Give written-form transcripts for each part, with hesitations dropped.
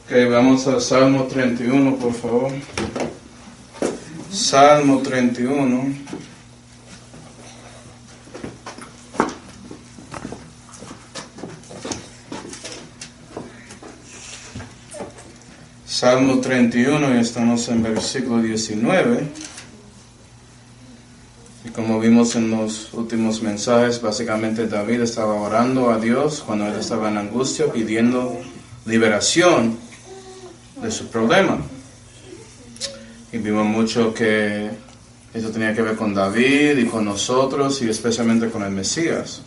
Ok, vamos a Salmo 31, por favor. Salmo 31. Salmo 31, y estamos en versículo 19. Y como vimos en los últimos mensajes, básicamente David estaba orando a Dios cuando él estaba en angustia, pidiendo liberación de su problema. Y vimos mucho que eso tenía que ver con David y con nosotros, y especialmente con el Mesías.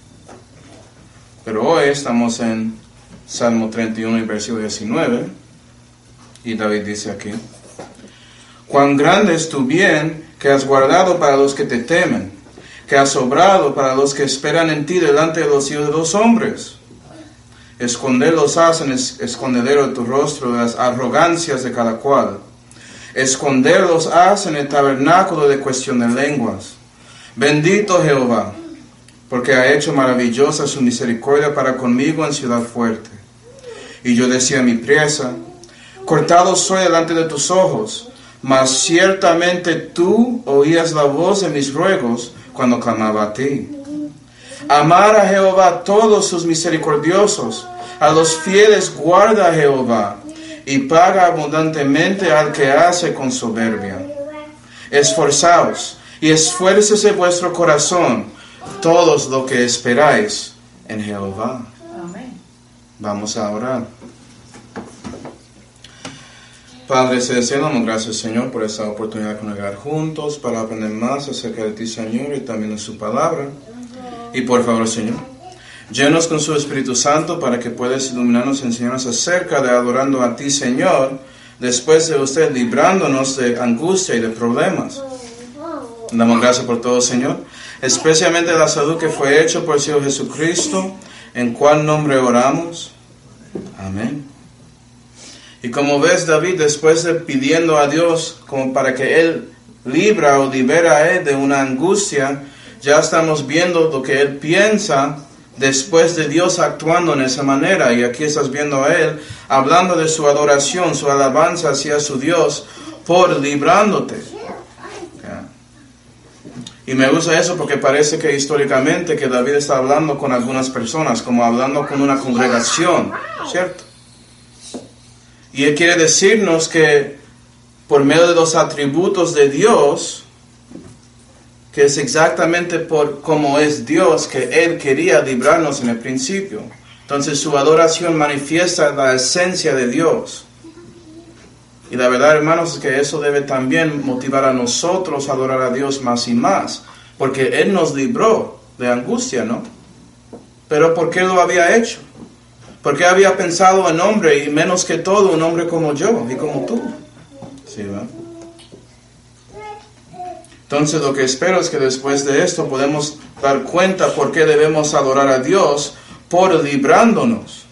Pero hoy estamos en Salmo 31 y versículo 19, y David dice aquí: cuán grande es tu bien que has guardado para los que te temen, que has obrado para los que esperan en ti delante de los hijos de los hombres. Esconderlos has en el escondedero de tu rostro de las arrogancias de cada cual. Esconderlos has en el tabernáculo de cuestión de lenguas. Bendito Jehová, porque ha hecho maravillosa su misericordia para conmigo en ciudad fuerte. Y yo decía a mi presa: cortado soy delante de tus ojos, mas ciertamente tú oías la voz de mis ruegos cuando clamaba a ti. Amar a Jehová todos sus misericordiosos, a los fieles guarda Jehová, y paga abundantemente al que hace con soberbia. Esforzaos y esfuércese vuestro corazón, todos los que esperáis en Jehová. Amén. Vamos a orar. Padre celestial, damos gracias, Señor, por esta oportunidad de congregar juntos para aprender más acerca de ti, Señor, y también de su palabra. Y por favor, Señor, llénanos con su Espíritu Santo para que puedas iluminarnos y enseñarnos acerca de adorando a ti, Señor, después de usted librándonos de angustia y de problemas. Damos gracias por todo, Señor, especialmente la salud que fue hecha por el Señor Jesucristo, en cual nombre oramos. Amén. Y como ves, David, después de pidiendo a Dios como para que Él libra o libera a Él de una angustia, ya estamos viendo lo que Él piensa después de Dios actuando en esa manera. Y aquí estás viendo a Él hablando de su adoración, su alabanza hacia su Dios por librándote. Y me gusta eso porque parece que históricamente que David está hablando con algunas personas, como hablando con una congregación, ¿cierto? Y Él quiere decirnos que por medio de los atributos de Dios, que es exactamente por cómo es Dios, que Él quería librarnos en el principio. Entonces su adoración manifiesta la esencia de Dios. Y la verdad, hermanos, es que eso debe también motivar a nosotros a adorar a Dios más y más. Porque Él nos libró de angustia, ¿no? Pero ¿por qué lo había hecho? Porque había pensado en hombre, y menos que todo un hombre como yo y como tú. ¿Sí, va? Entonces lo que espero es que después de esto podemos dar cuenta por qué debemos adorar a Dios por librándonos.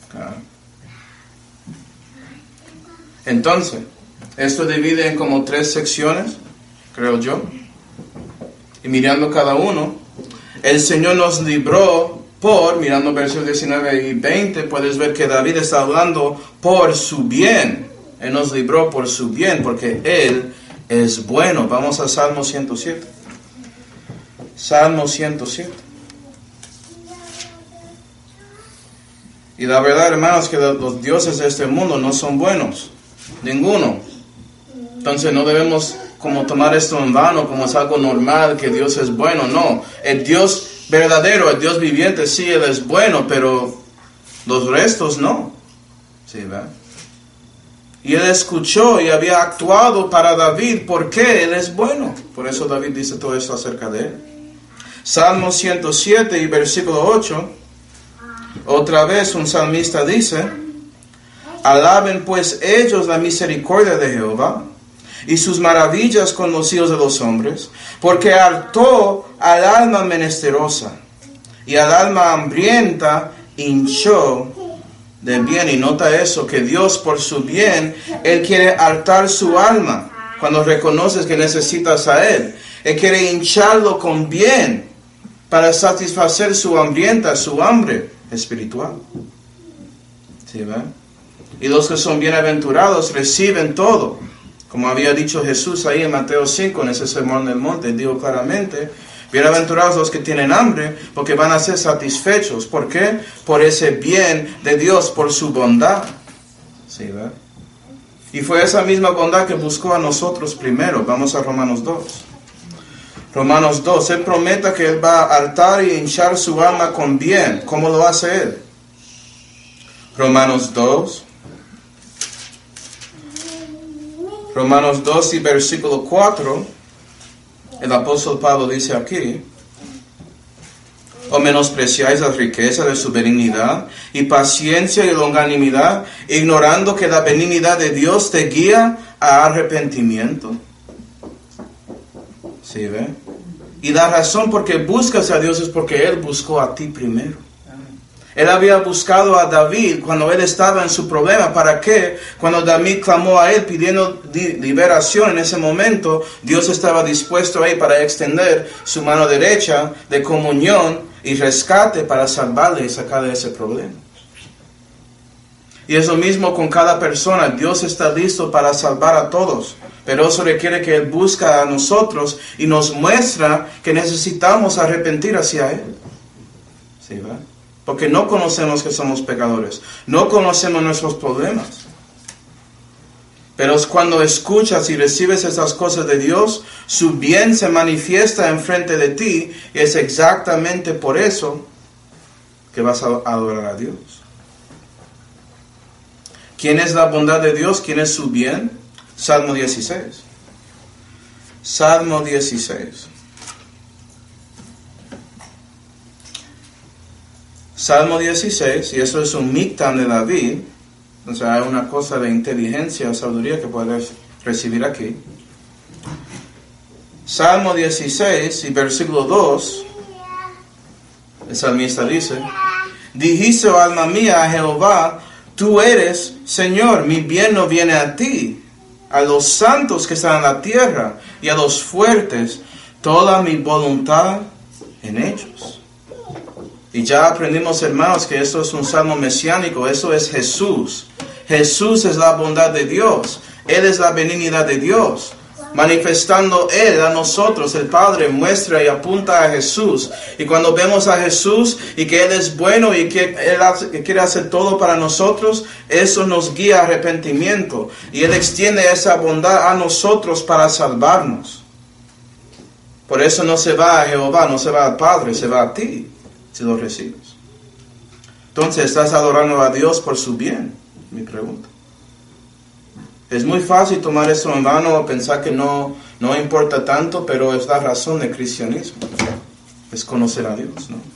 Entonces, esto divide en como 3 secciones, creo yo. Y mirando cada uno, el Señor nos libró mirando versos 19 y 20, puedes ver que David está hablando por su bien. Él nos libró por su bien, porque Él es bueno. Vamos a Salmo 107. Salmo 107. Y la verdad, hermanos, que los dioses de este mundo no son buenos. Ninguno. Entonces no debemos como tomar esto en vano, como es algo normal, que Dios es bueno. No, el Dios verdadero, el Dios viviente, sí, Él es bueno, pero los restos no. ¿Sí, ¿verdad? Y Él escuchó y había actuado para David porque Él es bueno. Por eso David dice todo esto acerca de Él. Salmo 107 y versículo 8. Otra vez un salmista dice: alaben pues ellos la misericordia de Jehová y sus maravillas con los hijos de los hombres, porque hartó al alma menesterosa y al alma hambrienta hinchó de bien. Y nota eso, que Dios por su bien, Él quiere hartar su alma cuando reconoces que necesitas a Él. Él quiere hincharlo con bien para satisfacer su hambrienta, su hambre espiritual. ¿Sí, va? Y los que son bienaventurados reciben todo. Como había dicho Jesús ahí en Mateo 5, en ese sermón del monte, dijo claramente, bienaventurados los que tienen hambre, porque van a ser satisfechos. ¿Por qué? Por ese bien de Dios, por su bondad. ¿Sí, verdad? Y fue esa misma bondad que buscó a nosotros primero. Vamos a Romanos 2. Romanos 2, Él promete que Él va a hartar y hinchar su alma con bien. ¿Cómo lo hace Él? Romanos 2. Romanos 2 y versículo 4, el apóstol Pablo dice aquí, ¿o menospreciáis la riqueza de su benignidad y paciencia y longanimidad, ignorando que la benignidad de Dios te guía a arrepentimiento? ¿Sí ve? Y la razón por qué buscas a Dios es porque Él buscó a ti primero. Él había buscado a David cuando él estaba en su problema. ¿Para qué? Cuando David clamó a él pidiendo liberación en ese momento, Dios estaba dispuesto ahí para extender su mano derecha de comunión y rescate para salvarle y sacarle de ese problema. Y es lo mismo con cada persona. Dios está listo para salvar a todos. Pero eso requiere que Él busca a nosotros y nos muestra que necesitamos arrepentir hacia Él. ¿Sí, va? Porque no conocemos que somos pecadores. No conocemos nuestros problemas. Pero es cuando escuchas y recibes esas cosas de Dios, su bien se manifiesta enfrente de ti. Y es exactamente por eso que vas a adorar a Dios. ¿Quién es la bondad de Dios? ¿Quién es su bien? Salmo 16. Salmo 16. Salmo 16, y eso es un mictam de David, o sea, hay una cosa de inteligencia o sabiduría que puedes recibir aquí. Salmo 16 y versículo 2, el salmista dice, dijiste, oh alma mía, a Jehová, tú eres Señor, mi bien no viene a ti, a los santos que están en la tierra y a los fuertes, toda mi voluntad en ellos. Y ya aprendimos, hermanos, que esto es un salmo mesiánico, eso es Jesús. Jesús es la bondad de Dios, Él es la benignidad de Dios. Manifestando Él a nosotros, el Padre muestra y apunta a Jesús. Y cuando vemos a Jesús y que Él es bueno y que Él quiere hacer todo para nosotros, eso nos guía a arrepentimiento. Y Él extiende esa bondad a nosotros para salvarnos. Por eso no se va a Jehová, no se va al Padre, se va a ti, si lo recibes. Entonces, ¿estás adorando a Dios por su bien? Mi pregunta. Es muy fácil tomar eso en vano o pensar que no importa tanto, pero es la razón del cristianismo. Es conocer a Dios, ¿no?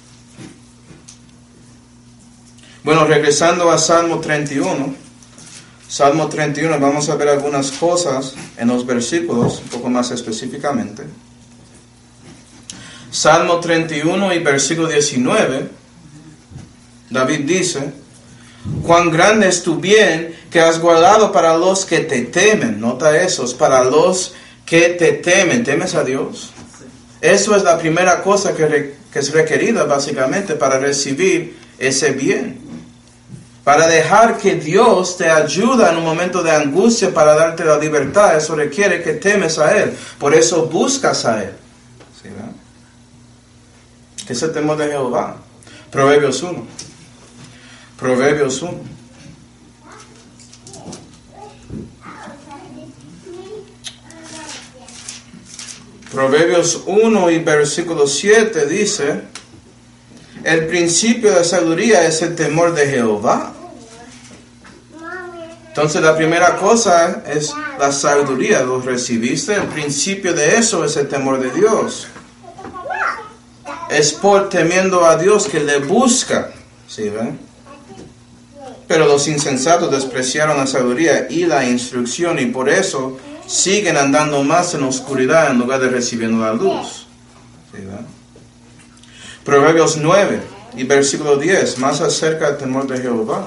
Bueno, regresando a Salmo 31. Salmo 31, vamos a ver algunas cosas en los versículos, un poco más específicamente. Salmo 31 y versículo 19, David dice, cuán grande es tu bien que has guardado para los que te temen. Nota eso, es para los que te temen. ¿Temes a Dios? Eso es la primera cosa que es requerida básicamente para recibir ese bien. Para dejar que Dios te ayude en un momento de angustia para darte la libertad, eso requiere que temes a Él. Por eso buscas a Él. ¿Sí, verdad? ¿Qué es el temor de Jehová? Proverbios 1. Proverbios 1. Proverbios 1 y versículo 7 dice, el principio de sabiduría es el temor de Jehová. Entonces la primera cosa es la sabiduría, lo recibiste, el principio de eso es el temor de Dios. Es por temiendo a Dios que le busca, ¿sí ven? Pero los insensatos despreciaron la sabiduría y la instrucción y por eso siguen andando más en la oscuridad en lugar de recibiendo la luz. ¿Sí, verdad? Proverbios 9 y versículo 10, más acerca del temor de Jehová.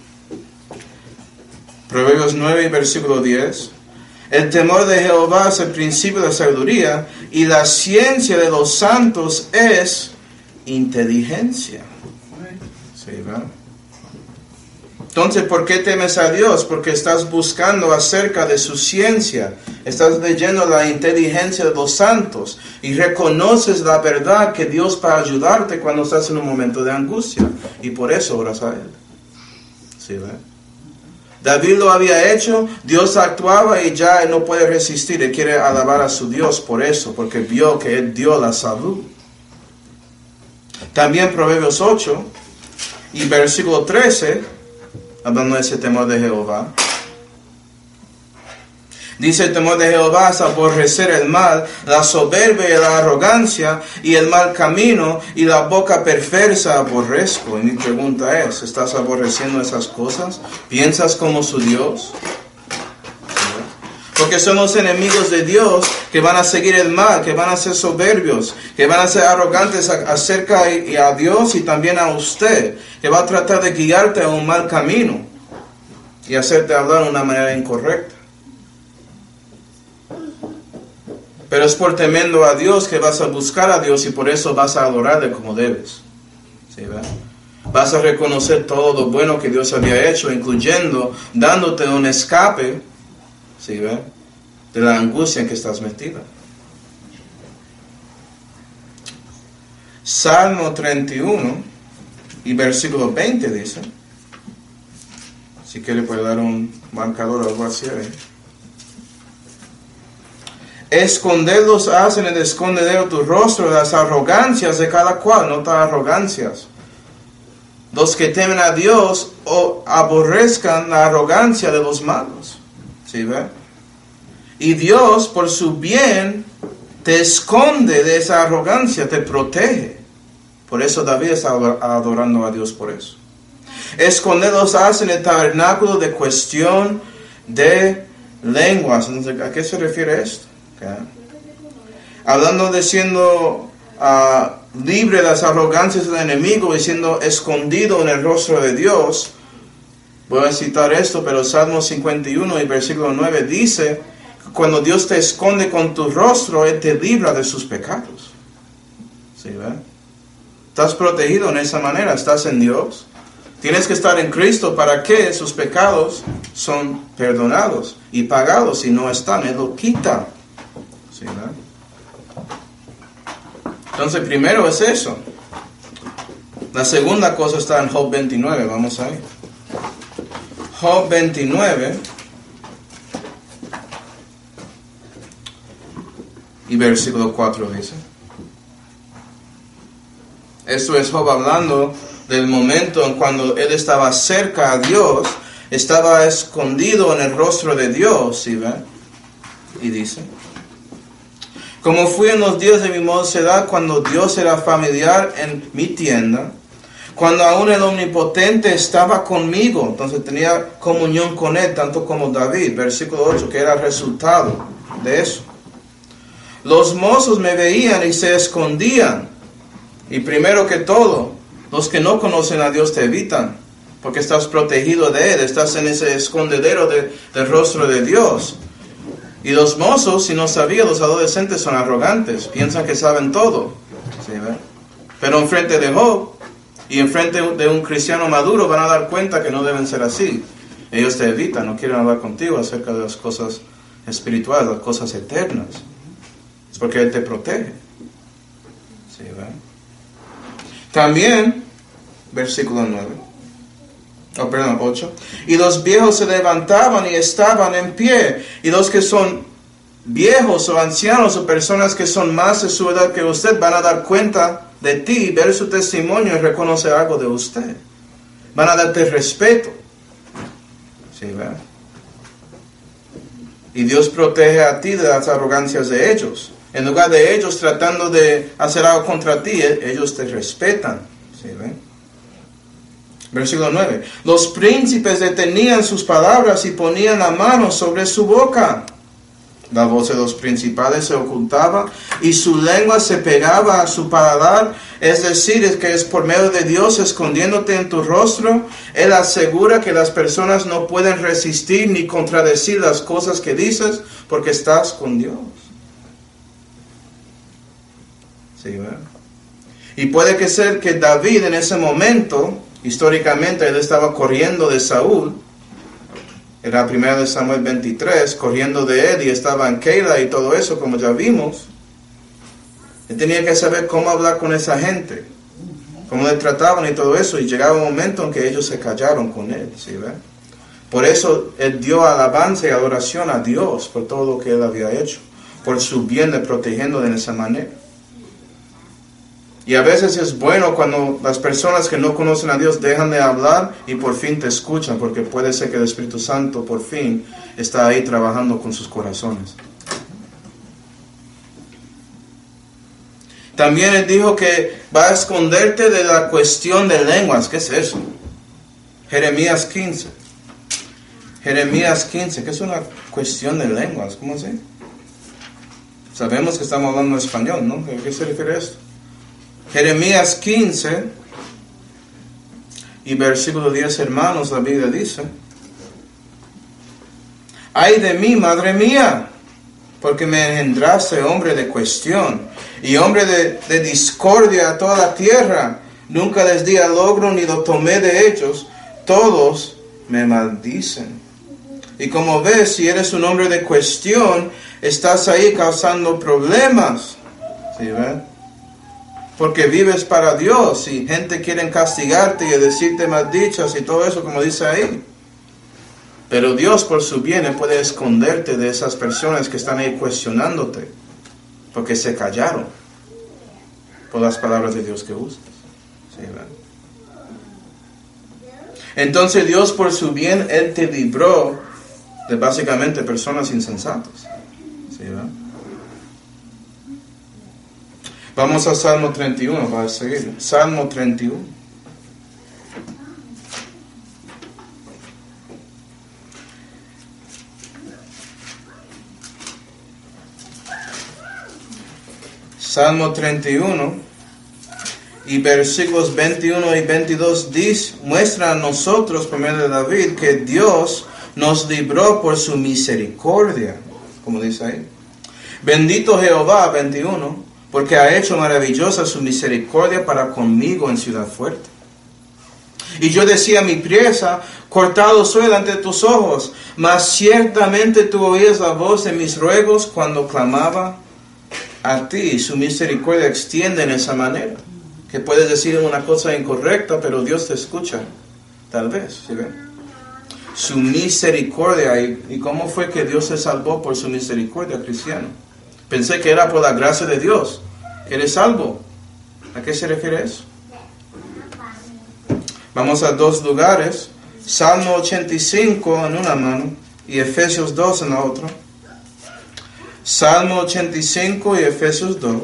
Proverbios 9 y versículo 10. El temor de Jehová es el principio de sabiduría y la ciencia de los santos es inteligencia. ¿Sí, verdad? Entonces, ¿por qué temes a Dios? Porque estás buscando acerca de su ciencia. Estás leyendo la inteligencia de los santos y reconoces la verdad que Dios va a ayudarte cuando estás en un momento de angustia. Y por eso oras a Él. ¿Sí, ve? David lo había hecho, Dios actuaba y ya él no puede resistir. Él quiere alabar a su Dios por eso, porque vio que Él dio la salud. También Proverbios 8 y versículo 13, hablando de ese temor de Jehová. Dice: el temor de Jehová es aborrecer el mal, la soberbia y la arrogancia, y el mal camino, y la boca perversa aborrezco. Y mi pregunta es, ¿estás aborreciendo esas cosas? ¿Piensas como su Dios? Porque son los enemigos de Dios que van a seguir el mal, que van a ser soberbios, que van a ser arrogantes acerca a Dios y también a usted, que va a tratar de guiarte a un mal camino y hacerte hablar de una manera incorrecta. Pero es por temiendo a Dios que vas a buscar a Dios y por eso vas a adorarle como debes. ¿Sí, verdad? Vas a reconocer todo lo bueno que Dios había hecho, incluyendo dándote un escape, ¿sí, verdad?, de la angustia en que estás metida. Salmo 31 y versículo 20 dice, si quiere puede dar un marcador o algo así ahí. Esconderlos hacen el escondedero tu rostro de las arrogancias de cada cual. Nota arrogancias. Los que temen a Dios o aborrezcan la arrogancia de los malos. ¿Sí, ve? Y Dios, por su bien, te esconde de esa arrogancia, te protege. Por eso David está adorando a Dios por eso. Esconderlos hacen el tabernáculo de cuestión de lenguas. Entonces, ¿a qué se refiere esto? Okay. Hablando de siendo libre de las arrogancias del enemigo y siendo escondido en el rostro de Dios, voy a citar esto, pero Salmo 51 y versículo 9 dice, cuando Dios te esconde con tu rostro, Él te libra de sus pecados. ¿Sí, ve? Estás protegido en esa manera, estás en Dios. Tienes que estar en Cristo para que sus pecados son perdonados y pagados. Si no están, Él lo quita. ¿Sí, ¿verdad? Entonces, primero es eso. La segunda cosa está en Job 29. Vamos ahí. Job 29 y versículo 4 dice. Esto es Job hablando del momento en cuando él estaba cerca a Dios, estaba escondido en el rostro de Dios, ¿sí, ve? Y dice: como fui en los días de mi mocedad, cuando Dios era familiar en mi tienda, cuando aún el Omnipotente estaba conmigo. Entonces tenía comunión con Él, tanto como David, versículo 8, que era el resultado de eso. Los mozos me veían y se escondían. Y primero que todo, los que no conocen a Dios te evitan, porque estás protegido de Él, estás en ese escondedero del rostro de Dios. Y los mozos, si no sabían, los adolescentes son arrogantes, piensan que saben todo. ¿Sí, ve? Pero enfrente de Job y enfrente de un cristiano maduro van a dar cuenta que no deben ser así. Ellos te evitan, no quieren hablar contigo acerca de las cosas espirituales, las cosas eternas. Es porque Él te protege. ¿Sí, ve? También, versículo 8. Y los viejos se levantaban y estaban en pie. Y los que son viejos o ancianos o personas que son más de su edad que usted van a dar cuenta de ti, ver su testimonio y reconocer algo de usted. Van a darte respeto. ¿Sí, verdad? Y Dios protege a ti de las arrogancias de ellos. En lugar de ellos tratando de hacer algo contra ti, ellos te respetan. ¿Sí, ven? Versículo 9. Los príncipes detenían sus palabras y ponían la mano sobre su boca. La voz de los principales se ocultaba y su lengua se pegaba a su paladar. Es decir, es que es por medio de Dios escondiéndote en tu rostro. Él asegura que las personas no pueden resistir ni contradecir las cosas que dices porque estás con Dios. Sí, ¿verdad? Y puede que ser que David en ese momento, Históricamente él estaba corriendo de Saúl. Era 1 Samuel 23, corriendo de él, y estaba en Keila y todo eso, como ya vimos. Él tenía que saber cómo hablar con esa gente, cómo le trataban y todo eso, y llegaba un momento en que ellos se callaron con él, ¿sí ven? Por eso él dio alabanza y adoración a Dios por todo lo que él había hecho, por su bien de protegiendo de esa manera. Y a veces es bueno cuando las personas que no conocen a Dios dejan de hablar y por fin te escuchan, porque puede ser que el Espíritu Santo por fin está ahí trabajando con sus corazones. También él dijo que va a esconderte de la cuestión de lenguas. ¿Qué es eso? Jeremías 15. Jeremías 15, ¿qué es una cuestión de lenguas? ¿Cómo así? Sabemos que estamos hablando español, ¿no? ¿A qué se refiere esto? Jeremías 15 y versículo 10, hermanos, la Biblia dice: ay de mí, madre mía, porque me engendraste hombre de cuestión y hombre de discordia a toda la tierra. Nunca les di al logro ni lo tomé de ellos, todos me maldicen. Y como ves, si eres un hombre de cuestión, estás ahí causando problemas. ¿Sí ven? Porque vives para Dios y gente quiere castigarte y decirte maldichas y todo eso, como dice ahí. Pero Dios, por su bien, puede esconderte de esas personas que están ahí cuestionándote, porque se callaron por las palabras de Dios que usas. ¿Sí ven? Entonces Dios, por su bien, Él te libró de básicamente personas insensatas. ¿Sí ven? Vamos a Salmo 31 para seguir. Salmo 31. Salmo 31 y versículos 21 y 22 muestra a nosotros, por medio de David, que Dios nos libró por su misericordia, como dice ahí. Bendito Jehová, 21, porque ha hecho maravillosa su misericordia para conmigo en ciudad fuerte. Y yo decía a mi priesa: cortado soy delante de tus ojos, mas ciertamente tú oías la voz de mis ruegos cuando clamaba a ti. Su misericordia extiende en esa manera, que puedes decir una cosa incorrecta, pero Dios te escucha, tal vez, ¿sí ven? Su misericordia. ¿Y cómo fue que Dios se salvó por su misericordia, cristiano? Pensé que era por la gracia de Dios que eres salvo. ¿A qué se refiere eso? Vamos a dos lugares. Salmo 85 en una mano y Efesios 2 en la otra. Salmo 85 y Efesios 2.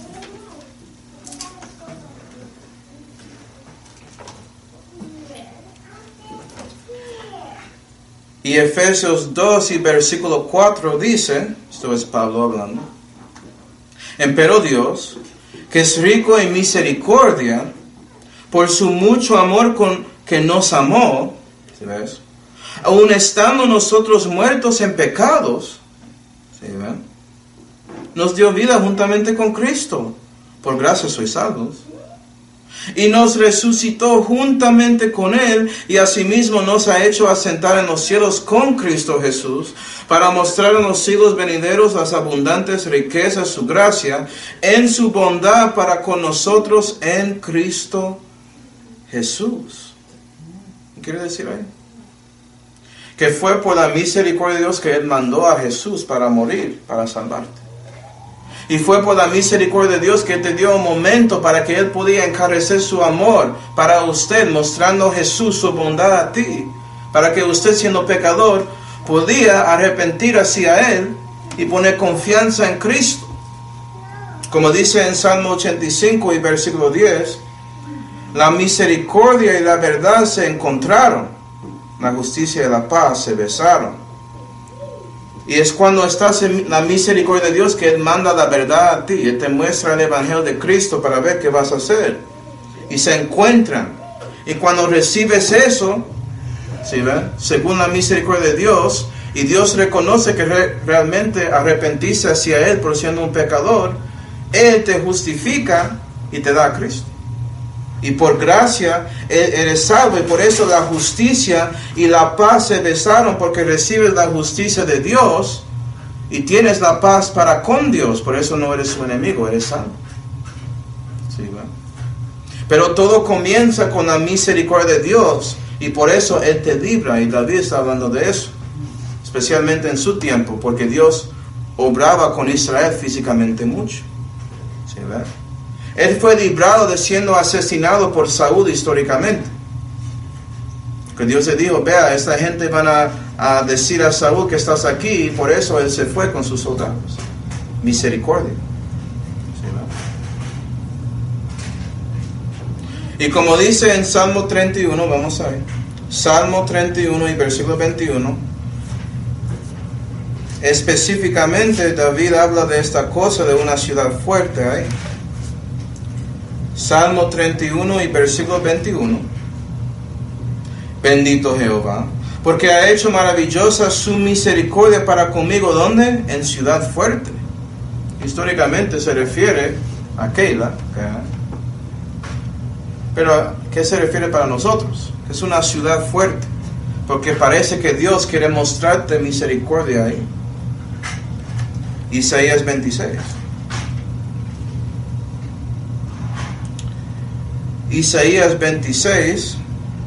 Y Efesios 2 y versículo 4 dice, esto es Pablo hablando: empero Dios, que es rico en misericordia, por su mucho amor con que nos amó, ¿sí ves? Aun estando nosotros muertos en pecados, ¿sí ven? Nos dio vida juntamente con Cristo. Por gracia sois salvos. Y nos resucitó juntamente con Él, y asimismo nos ha hecho asentar en los cielos con Cristo Jesús, para mostrar en los siglos venideros las abundantes riquezas de su gracia, en su bondad para con nosotros en Cristo Jesús. ¿Qué quiere decir ahí? Que fue por la misericordia de Dios que Él mandó a Jesús para morir, para salvarte. Y fue por la misericordia de Dios que te dio un momento para que Él podía encarecer su amor para usted, mostrando a Jesús su bondad a ti, para que usted, siendo pecador, podía arrepentir hacia Él y poner confianza en Cristo. Como dice en Salmo 85 y versículo 10, la misericordia y la verdad se encontraron, la justicia y la paz se besaron. Y es cuando estás en la misericordia de Dios que Él manda la verdad a ti. Él te muestra el Evangelio de Cristo para ver qué vas a hacer. Y se encuentran. Y cuando recibes eso, ¿sí ven? Según la misericordia de Dios, y Dios reconoce que realmente arrepentiste hacia Él por siendo un pecador, Él te justifica y te da a Cristo. Y por gracia eres salvo, y por eso la justicia y la paz se besaron, porque recibes la justicia de Dios y tienes la paz para con Dios. Por eso no eres su enemigo, eres salvo. ¿Sí, va? Pero todo comienza con la misericordia de Dios, y por eso Él te libra, y David está hablando de eso, especialmente en su tiempo, porque Dios obraba con Israel físicamente mucho. ¿Sí, va? Él fue librado de siendo asesinado por Saúl históricamente. Que Dios le dijo, vea, esta gente van a decir a Saúl que estás aquí, y por eso él se fue con sus soldados. Misericordia. ¿Sí, y como dice en Salmo 31, vamos a ver, Salmo 31 y versículo 21, específicamente David habla de esta cosa, de una ciudad fuerte ahí. Salmo 31 y versículo 21. Bendito Jehová, porque ha hecho maravillosa su misericordia para conmigo. ¿Dónde? En ciudad fuerte. Históricamente se refiere a Keila. Pero ¿a qué se refiere para nosotros? Que es una ciudad fuerte. Porque parece que Dios quiere mostrarte misericordia ahí. Isaías 26. Isaías 26,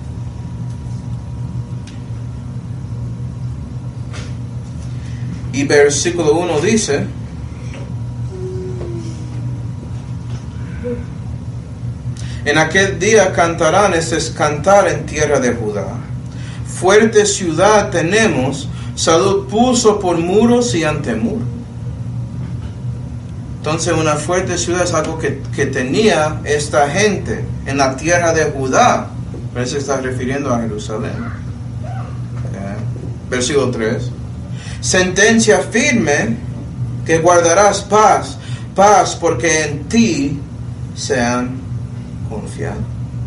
y versículo 1 dice, en aquel día cantarán, este es cantar en tierra de Judá. Fuerte ciudad tenemos, salud puso por muros y antemuro. Entonces una fuerte ciudad es algo que tenía esta gente en la tierra de Judá. Pero se está refiriendo a Jerusalén. Versículo 3. Sentencia firme que guardarás paz, paz porque en ti se han confiado.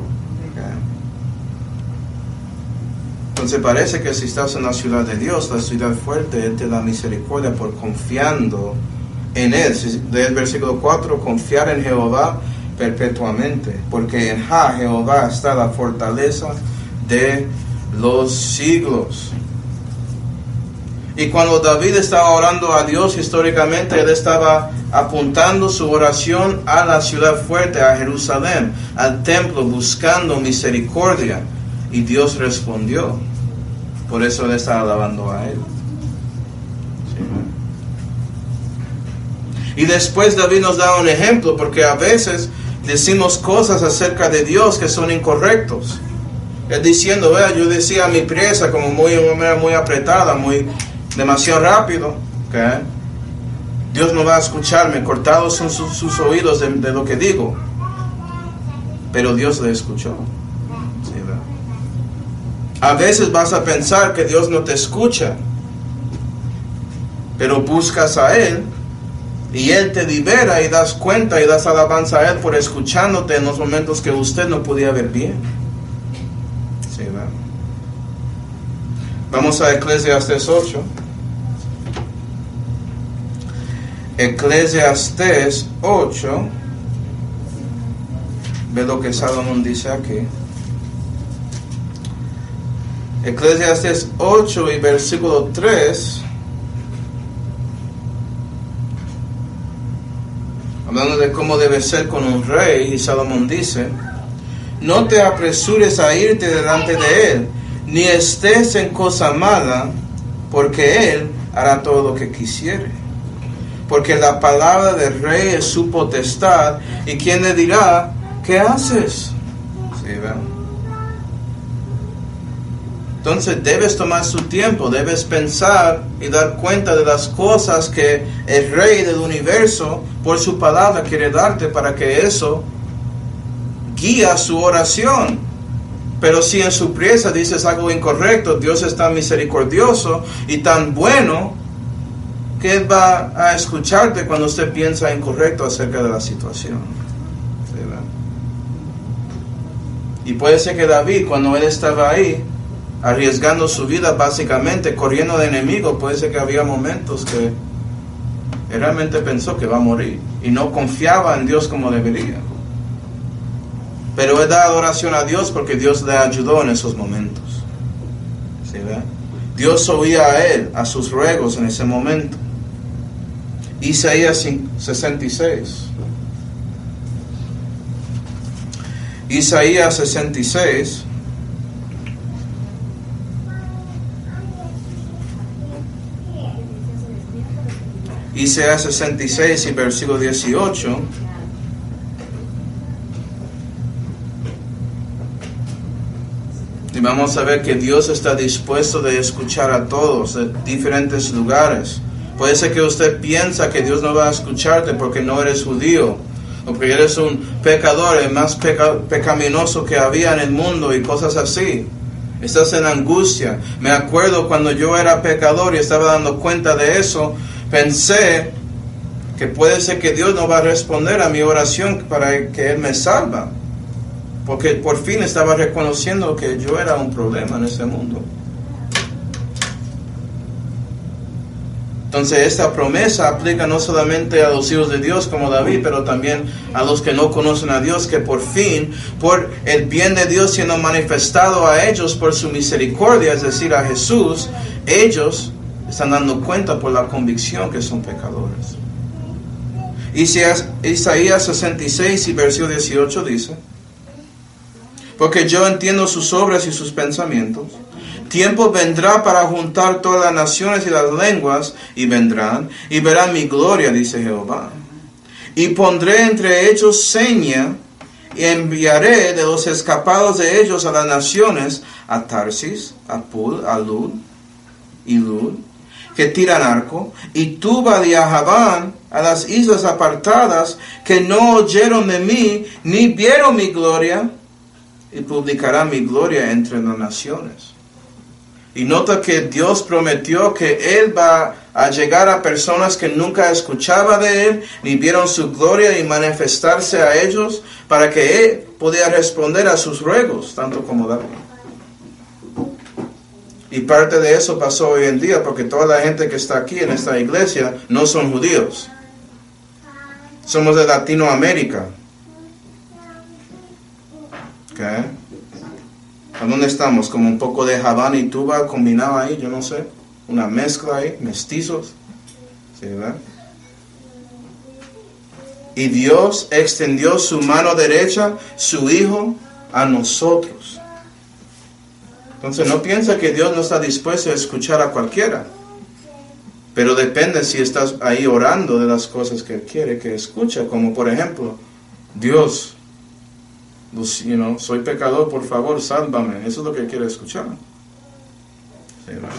Entonces parece que si estás en la ciudad de Dios, la ciudad fuerte, Él te da misericordia por confiando en Él. Del versículo 4, confiar en Jehová perpetuamente, porque en Jehová está la fortaleza de los siglos. Y cuando David estaba orando a Dios históricamente, él estaba apuntando su oración a la ciudad fuerte, a Jerusalén, al templo, buscando misericordia, y Dios respondió. Por eso él estaba alabando a Él. Y después David nos da un ejemplo, porque a veces decimos cosas acerca de Dios que son incorrectos. Él diciendo, vea, yo decía mi presa como muy apretada, demasiado rápido. ¿Okay? Dios no va a escucharme, cortados son sus oídos de lo que digo. Pero Dios le escuchó. ¿Sí, a veces vas a pensar que Dios no te escucha, pero buscas a Él, y Él te libera y das cuenta y das alabanza a Él por escuchándote en los momentos que usted no podía ver bien. ¿Sí, ¿verdad? Vamos a Eclesiastes 8. Eclesiastes 8. Ve lo que Salomón dice aquí. Eclesiastes 8 y versículo 3. Hablando de cómo debe ser con un rey, y Salomón dice, no te apresures a irte delante de él, ni estés en cosa mala, porque él hará todo lo que quisiere. Porque la palabra del rey es su potestad, y quién le dirá, ¿qué haces? ¿Sí, ¿verdad? Entonces debes tomar su tiempo, debes pensar y dar cuenta de las cosas que el Rey del universo por su palabra quiere darte, para que eso guíe su oración. Pero si en su prisa dices algo incorrecto, Dios es tan misericordioso y tan bueno que Él va a escucharte cuando usted piensa incorrecto acerca de la situación. ¿Verdad? Y puede ser que David, cuando él estaba ahí, arriesgando su vida básicamente, corriendo de enemigo, puede ser que había momentos que él realmente pensó que va a morir y no confiaba en Dios como debería. Pero él da adoración a Dios porque Dios le ayudó en esos momentos. ¿Sí, ve? Dios oía a él, a sus ruegos en ese momento. Isaías 66. Isaías 66. Isaías 66 y versículo 18. Y vamos a ver que Dios está dispuesto de escuchar a todos de diferentes lugares. Puede ser que usted piensa que Dios no va a escucharte porque no eres judío, o porque eres un pecador, el más pecaminoso que había en el mundo y cosas así. Estás en angustia. Me acuerdo cuando yo era pecador y estaba dando cuenta de eso, pensé que puede ser que Dios no va a responder a mi oración para que Él me salva. Porque por fin estaba reconociendo que yo era un problema en ese mundo. Entonces esta promesa aplica no solamente a los hijos de Dios como David, pero también a los que no conocen a Dios, que por fin, por el bien de Dios siendo manifestado a ellos por su misericordia, es decir, a Jesús, ellos están dando cuenta por la convicción que son pecadores. Isaías 66 y versículo 18 dice: porque yo entiendo sus obras y sus pensamientos. Tiempo vendrá para juntar todas las naciones y las lenguas, y vendrán, y verán mi gloria, dice Jehová. Y pondré entre ellos seña, y enviaré de los escapados de ellos a las naciones, a Tarsis, a Pul, a Lud, y Lud, que tiran arco, y Tubal y a Javán, a las islas apartadas, que no oyeron de mí, ni vieron mi gloria, y publicará mi gloria entre las naciones. Y nota que Dios prometió que Él va a llegar a personas que nunca escuchaban de Él, ni vieron su gloria y manifestarse a ellos, para que Él pudiera responder a sus ruegos, tanto como David. Y parte de eso pasó hoy en día, porque toda la gente que está aquí en esta iglesia no son judíos. Somos de Latinoamérica. ¿Okay? ¿A dónde estamos? Como un poco de Havana y Tuba combinado ahí, yo no sé. Una mezcla ahí, mestizos. ¿Sí, verdad? Y Dios extendió su mano derecha, su Hijo, a nosotros. Entonces no piensa que Dios no está dispuesto a escuchar a cualquiera. Pero depende si estás ahí orando de las cosas que Él quiere que escuche. Como por ejemplo, Dios, soy pecador, por favor, sálvame. Eso es lo que quiere escuchar. ¿Sí, no?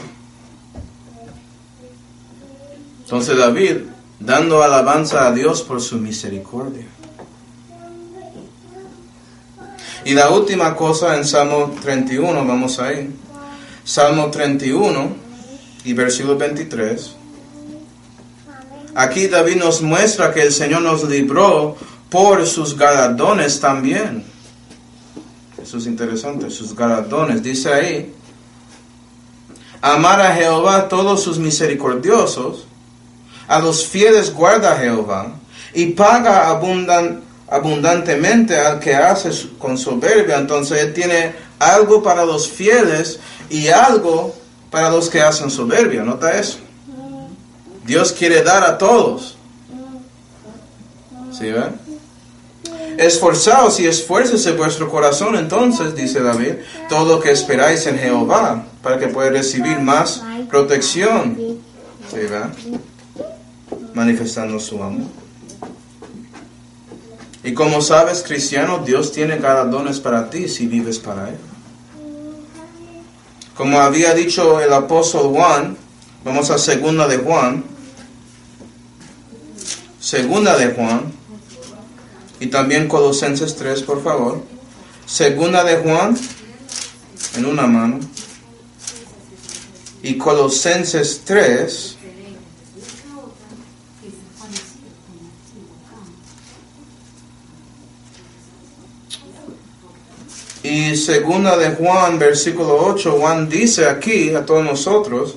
Entonces David, dando alabanza a Dios por su misericordia. Y la última cosa en Salmo 31, vamos ahí. Salmo 31 y versículo 23. Aquí David nos muestra que el Señor nos libró por sus galardones también. Eso es interesante, sus galardones. Dice ahí: amar a Jehová todos sus misericordiosos, a los fieles guarda Jehová, y paga abundantemente al que hace con soberbia. Entonces Él tiene algo para los fieles y algo para los que hacen soberbia. Nota eso. Dios quiere dar a todos. ¿Sí ven? Esforzaos y esfuércese vuestro corazón, entonces, dice David, todo lo que esperáis en Jehová, para que pueda recibir más protección. ¿Sí ven? Manifestando su amor. Y como sabes, cristiano, Dios tiene galardones para ti si vives para Él. Como había dicho el apóstol Juan, vamos a segunda de Juan, y también Colosenses 3, por favor. Segunda de Juan, en una mano, y Colosenses 3, y segunda de Juan, versículo 8, Juan dice aquí a todos nosotros: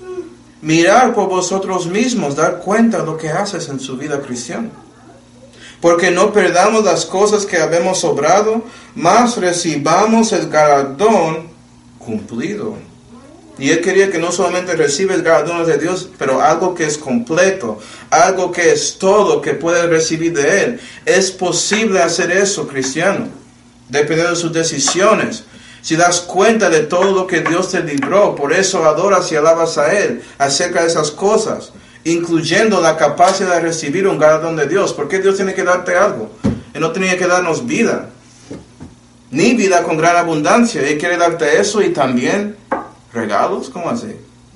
mirar por vosotros mismos, dar cuenta de lo que haces en su vida cristiana. porque no perdamos las cosas que habemos obrado, mas recibamos el galardón cumplido. Y él quería que no solamente reciba el galardón de Dios, pero algo que es completo, algo que es todo, que puede recibir de él. Es posible hacer eso, cristiano, dependiendo de sus decisiones. Si das cuenta de todo lo que Dios te libró, por eso adoras y alabas a él acerca de esas cosas, incluyendo la capacidad de recibir un galardón de Dios. ¿Por qué Dios tiene que darte algo? Él no tenía que darnos vida, ni vida con gran abundancia. Él quiere darte eso y también regalos. ¿Cómo así?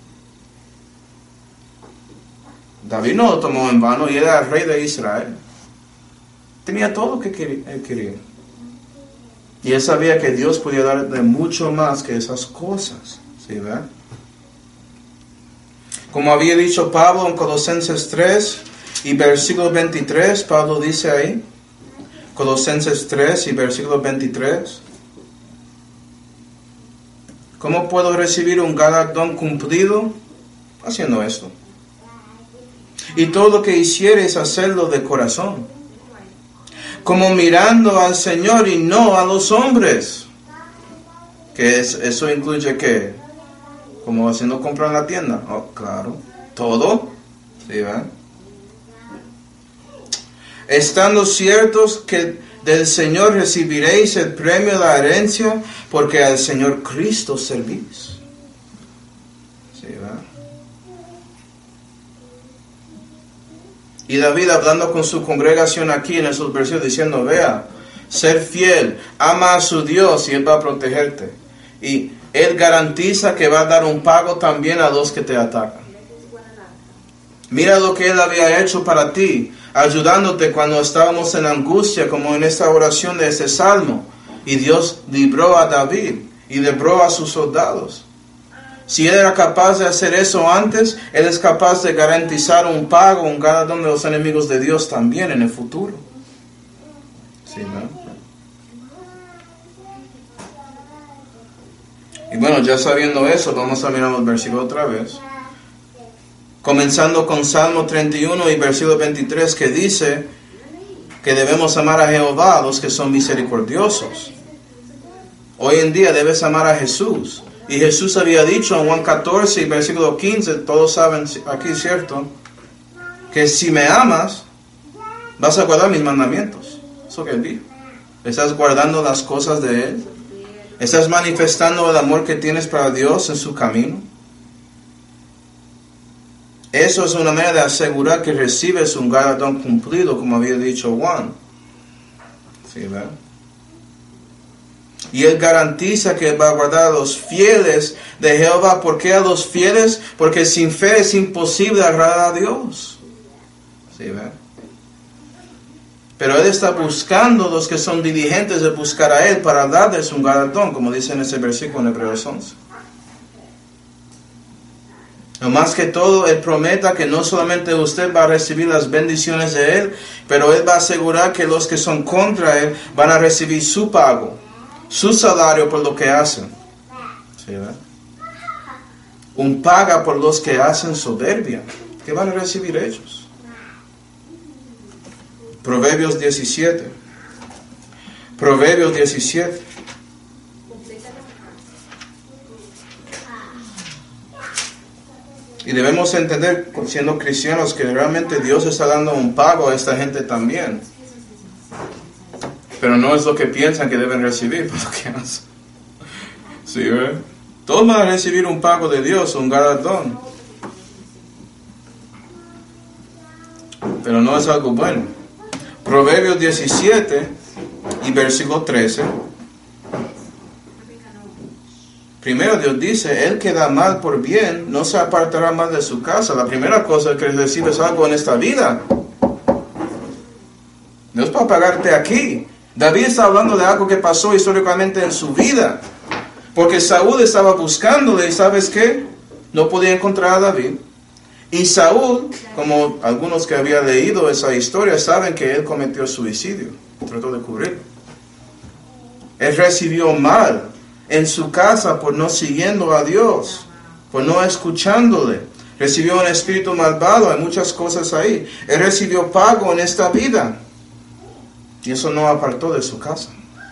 David no lo tomó en vano y era el rey de Israel. Tenía todo lo que él quería. Y él sabía que Dios podía darle mucho más que esas cosas. ¿Sí, verdad? Como había dicho Pablo en Colosenses 3 y versículo 23, Pablo dice ahí, Colosenses 3 y versículo 23, ¿cómo puedo recibir un galardón cumplido? Haciendo esto. Y todo lo que hicieres, hacerlo de corazón, como mirando al Señor y no a los hombres. Eso incluye ¿qué? Como haciendo compra en la tienda. Oh, claro. Todo. ¿Sí, verdad? Estando ciertos que del Señor recibiréis el premio de la herencia, porque al Señor Cristo servís. ¿Sí, verdad? Y David, hablando con su congregación aquí en esos versículos, diciendo, vea, ser fiel, ama a su Dios y Él va a protegerte. Y Él garantiza que va a dar un pago también a los que te atacan. Mira lo que Él había hecho para ti, ayudándote cuando estábamos en angustia, como en esta oración de este salmo. Y Dios libró a David y libró a sus soldados. Si Él era capaz de hacer eso antes, Él es capaz de garantizar un pago, un galardón de los enemigos de Dios también en el futuro. ¿Sí, no? Y bueno, ya sabiendo eso, vamos a mirar los versículos otra vez. Comenzando con Salmo 31 y versículo 23, que dice que debemos amar a Jehová, a los que son misericordiosos. Hoy en día debes amar a Jesús. Y Jesús había dicho en Juan 14 y versículo 15, todos saben aquí, ¿cierto? Que si me amas, vas a guardar mis mandamientos. Eso que Él dijo. ¿Estás guardando las cosas de Él? ¿Estás manifestando el amor que tienes para Dios en su camino? Eso es una manera de asegurar que recibes un galardón cumplido, como había dicho Juan. ¿Sí, verdad? Y Él garantiza que va a guardar a los fieles de Jehová. ¿Por qué a los fieles? Porque sin fe es imposible agradar a Dios. ¿Sí, verdad? Pero Él está buscando los que son diligentes de buscar a Él para darles un galardón, como dice en ese versículo en Hebreos 11. No más que todo, Él prometa que no solamente usted va a recibir las bendiciones de Él, pero Él va a asegurar que los que son contra Él van a recibir su pago, su salario por lo que hacen. ¿Sí, verdad? Un paga por los que hacen soberbia. ¿Qué van a recibir ellos? Proverbios 17. Proverbios 17. Y debemos entender, siendo cristianos, que realmente Dios está dando un pago a esta gente también. Pero no es lo que piensan que deben recibir por lo que hacen. ¿Sí, ¿verdad? Todos van a recibir un pago de Dios, un galardón. Pero no es algo bueno. Proverbios 17 y versículo 13. Primero Dios dice, el que da mal por bien no se apartará más de su casa. La primera cosa es que recibes algo en esta vida. Dios va a pagarte aquí. David está hablando de algo que pasó históricamente en su vida. Porque Saúl estaba buscándole y ¿sabes qué? No podía encontrar a David. Y Saúl, como algunos que habían leído esa historia, saben que él cometió suicidio. Trató de cubrirlo. Él recibió mal en su casa por no siguiendo a Dios, por no escuchándole. Recibió un espíritu malvado, hay muchas cosas ahí. Él recibió pago en esta vida. Y eso no apartó de su casa.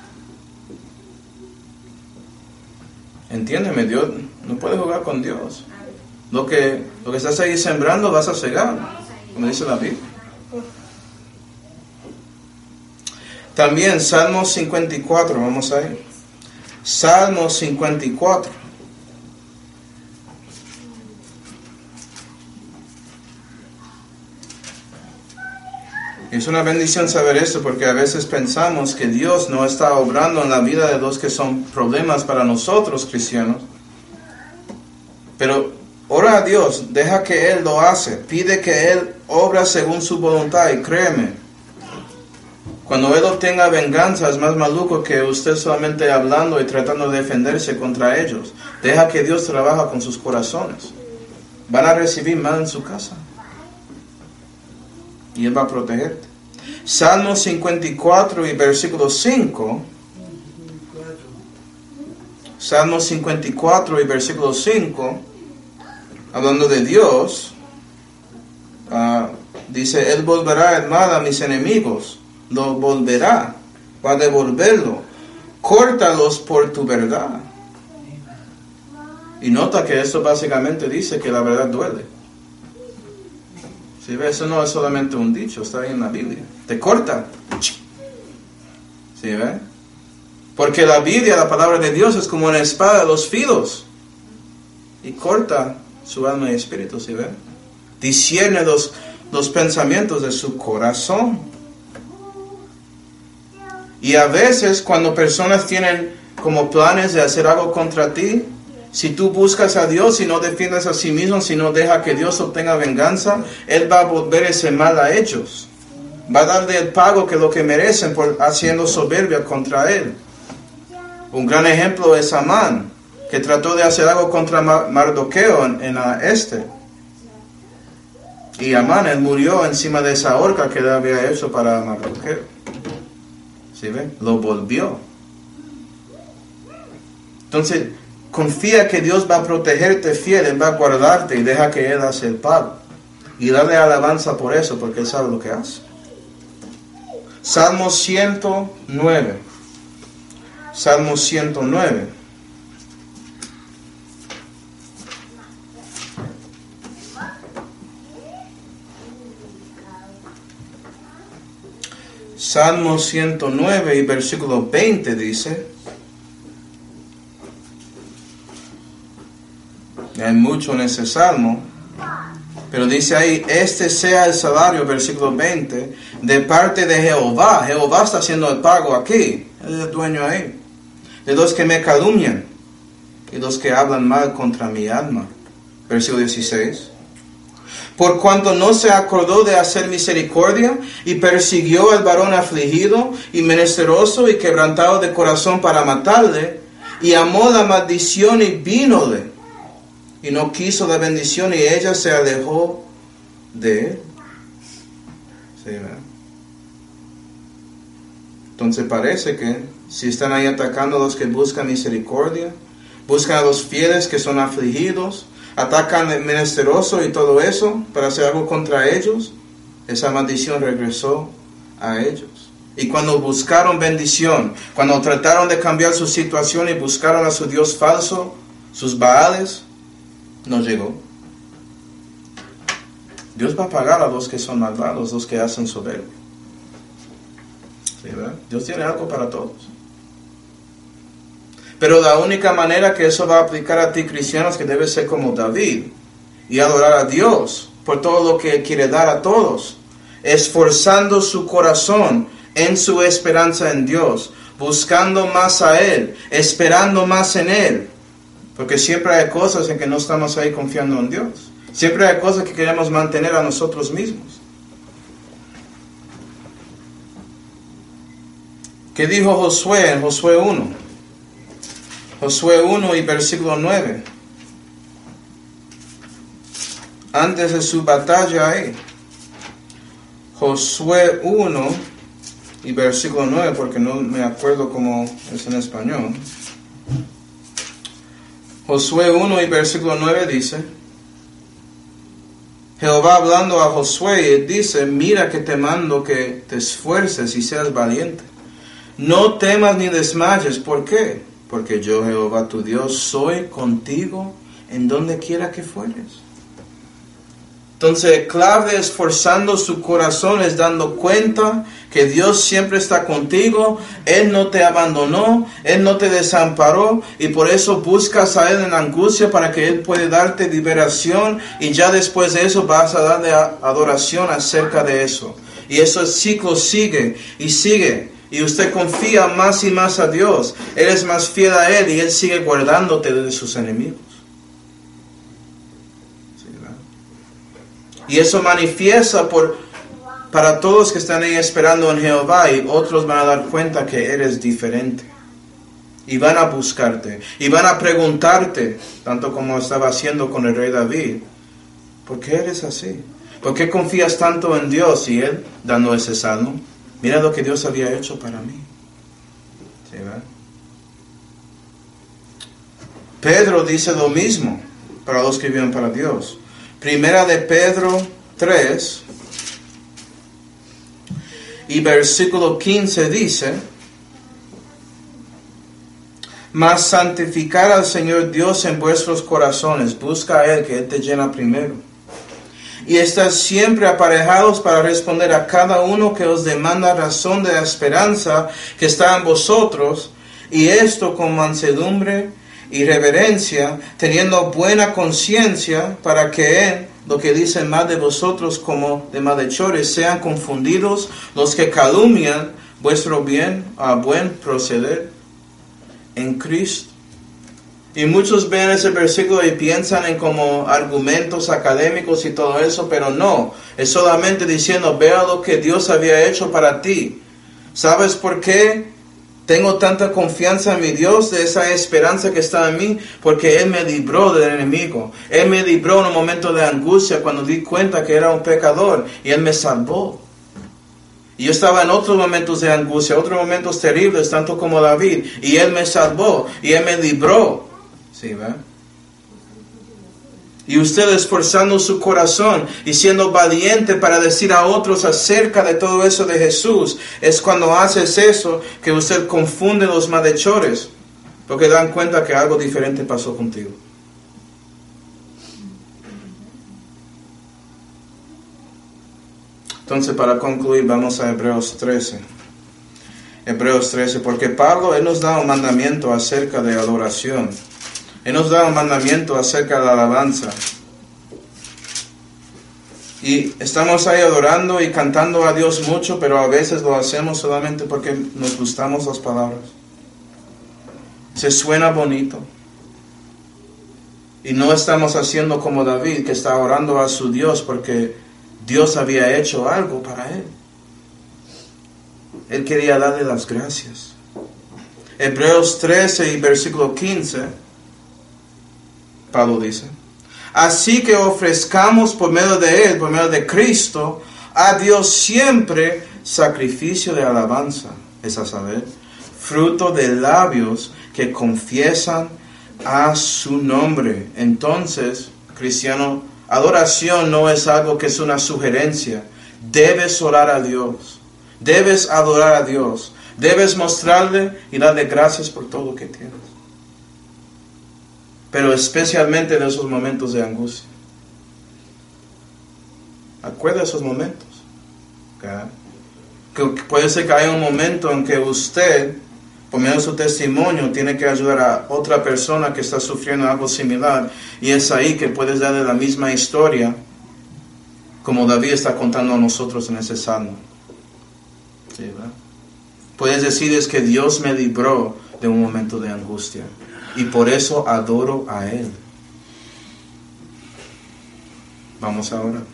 Entiéndeme, Dios no puede jugar con Dios. Lo que estás ahí sembrando vas a cegar, como dice la Biblia. También Salmo 54, vamos ahí. Salmo 54. Es una bendición saber esto, porque a veces pensamos que Dios no está obrando en la vida de los que son problemas para nosotros cristianos. Pero ora a Dios, deja que Él lo hace, pide que Él obra según su voluntad, y créeme, cuando Él obtenga venganza es más maluco que usted solamente hablando y tratando de defenderse contra ellos. Deja que Dios trabaje con sus corazones. Van a recibir mal en su casa. Y Él va a protegerte. Salmo 54 y versículo 5. Salmo 54 y versículo 5. Hablando de Dios. Dice, Él volverá el mal a mis enemigos. Lo volverá. Va a devolverlo. Córtalos por tu verdad. Y nota que esto básicamente dice que la verdad duele. ¿Sí ve? Eso no es solamente un dicho, está ahí en la Biblia. Te corta. ¿Sí ve? Porque la Biblia, la palabra de Dios, es como una espada de dos filos. Y corta su alma y espíritu, ¿sí ve? Discierne los pensamientos de su corazón. Y a veces cuando personas tienen como planes de hacer algo contra ti, si tú buscas a Dios y no defiendes a sí mismo, si no deja que Dios obtenga venganza, Él va a volver ese mal a ellos. Va a darle el pago que lo que merecen por haciendo soberbia contra Él. Un gran ejemplo es Amán, que trató de hacer algo contra Mardoqueo en Esther. Y Amán, él murió encima de esa horca que él había hecho para Mardoqueo. ¿Sí ven? Lo volvió. Entonces, confía que Dios va a protegerte fiel, Él va a guardarte y deja que Él hace el pago. Y dale alabanza por eso, porque Él sabe lo que hace. Salmo 109. Salmo 109. Salmo 109 y versículo 20 dice... Hay mucho en ese salmo, pero dice ahí, este sea el salario, versículo 20, de parte de Jehová. Jehová está haciendo el pago aquí, Él es el dueño ahí, de los que me calumnian y los que hablan mal contra mi alma. Versículo 16. Por cuanto no se acordó de hacer misericordia y persiguió al varón afligido y menesteroso y quebrantado de corazón para matarle, y amó la maldición y vínole, y no quiso la bendición, y ella se alejó de él. ¿Sí, verdad? Entonces parece que si están ahí atacando a los que buscan misericordia, buscan a los fieles que son afligidos, atacan al menesteroso y todo eso para hacer algo contra ellos, esa maldición regresó a ellos. Y cuando buscaron bendición, cuando trataron de cambiar su situación y buscaron a su Dios falso, sus Baales, no llegó. Dios va a pagar a los que son malvados, los que hacen soberbia. ¿Sí, verdad? Dios tiene algo para todos. Pero la única manera que eso va a aplicar a ti, cristiano, es que debes ser como David y adorar a Dios por todo lo que Él quiere dar a todos, esforzando su corazón en su esperanza en Dios, buscando más a Él, esperando más en Él. Porque siempre hay cosas en que no estamos ahí confiando en Dios. Siempre hay cosas que queremos mantener a nosotros mismos. ¿Qué dijo Josué en Josué 1? Josué 1 y versículo 9. Antes de su batalla ahí. Josué 1 y versículo 9, porque no me acuerdo cómo es en español. Josué 1 y versículo 9 dice: Jehová hablando a Josué, él dice, mira que te mando que te esfuerces y seas valiente. No temas ni desmayes. ¿Por qué? Porque yo, Jehová tu Dios, soy contigo en donde quiera que fueres. Entonces, clave de esforzando su corazón es dando cuenta que Dios siempre está contigo, Él no te abandonó, Él no te desamparó, y por eso buscas a Él en angustia para que Él pueda darte liberación, y ya después de eso vas a darle adoración acerca de eso. Y eso el ciclo sigue y sigue, y usted confía más y más a Dios, Él es más fiel a Él, y Él sigue guardándote de sus enemigos. Y eso manifiesta para todos que están ahí esperando en Jehová, y otros van a dar cuenta que eres diferente. Y van a buscarte. Y van a preguntarte, tanto como estaba haciendo con el rey David, ¿por qué eres así? ¿Por qué confías tanto en Dios? Y él, dando ese salmo, mira lo que Dios había hecho para mí. ¿Sí, verdad? Pedro dice lo mismo para los que viven para Dios. Primera de Pedro 3 y versículo 15 dice, mas santificar al Señor Dios en vuestros corazones, busca a Él, que Él te llena primero. Y estad siempre aparejados para responder a cada uno que os demanda razón de la esperanza que está en vosotros, y esto con mansedumbre y reverencia, teniendo buena conciencia, para que en lo que dicen más de vosotros como de malhechores sean confundidos los que calumnian vuestro bien a buen proceder en Cristo. Y muchos ven ese versículo y piensan en como argumentos académicos y todo eso, pero no, es solamente diciendo, vea lo que Dios había hecho para ti. ¿Sabes por qué tengo tanta confianza en mi Dios, de esa esperanza que está en mí? Porque Él me libró del enemigo. Él me libró en un momento de angustia cuando di cuenta que era un pecador, y Él me salvó. Y yo estaba en otros momentos de angustia, otros momentos terribles, tanto como David, y Él me salvó, y Él me libró. ¿Sí, va? Y usted esforzando su corazón y siendo valiente para decir a otros acerca de todo eso de Jesús, es cuando haces eso que usted confunde los malhechores, porque dan cuenta que algo diferente pasó contigo. Entonces, para concluir, vamos a Hebreos 13. Hebreos 13, porque Pablo, Él nos da un mandamiento acerca de adoración. Él nos da un mandamiento acerca de la alabanza. Y estamos ahí adorando y cantando a Dios mucho, pero a veces lo hacemos solamente porque nos gustamos las palabras. Se suena bonito. Y no estamos haciendo como David, que está orando a su Dios porque Dios había hecho algo para él. Él quería darle las gracias. Hebreos 13 y versículo 15. Pablo dice, así que ofrezcamos por medio de Él, por medio de Cristo, a Dios siempre sacrificio de alabanza, es a saber, fruto de labios que confiesan a su nombre. Entonces, cristiano, adoración no es algo que es una sugerencia. Debes orar a Dios, debes adorar a Dios, debes mostrarle y darle gracias por todo lo que tienes. Pero especialmente en esos momentos de angustia. Acuerda esos momentos. ¿Okay? Que puede ser que haya un momento en que usted, por medio de su testimonio, tiene que ayudar a otra persona que está sufriendo algo similar. Y es ahí que puedes darle la misma historia como David está contando a nosotros en ese salmo. ¿Sí, verdad? Puedes decir, es que Dios me libró de un momento de angustia. Y por eso adoro a Él. Vamos ahora.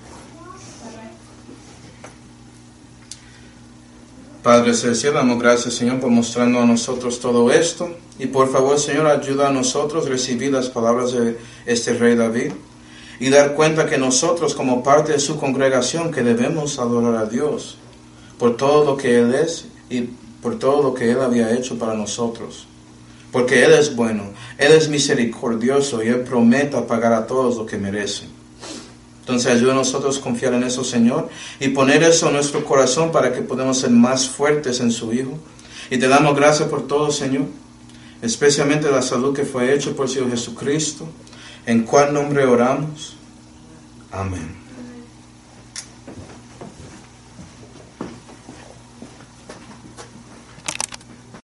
Padre Celestial, damos gracias, Señor, por mostrarnos a nosotros todo esto. Y por favor, Señor, ayuda a nosotros a recibir las palabras de este rey David. Y dar cuenta que nosotros, como parte de su congregación, que debemos adorar a Dios por todo lo que Él es y por todo lo que Él había hecho para nosotros. Porque Él es bueno, Él es misericordioso y Él promete pagar a todos lo que merecen. Entonces ayuda a nosotros a confiar en eso, Señor, y poner eso en nuestro corazón para que podamos ser más fuertes en su Hijo. Y te damos gracias por todo, Señor, especialmente la salud que fue hecha por el Señor Jesucristo, en cual nombre oramos. Amén.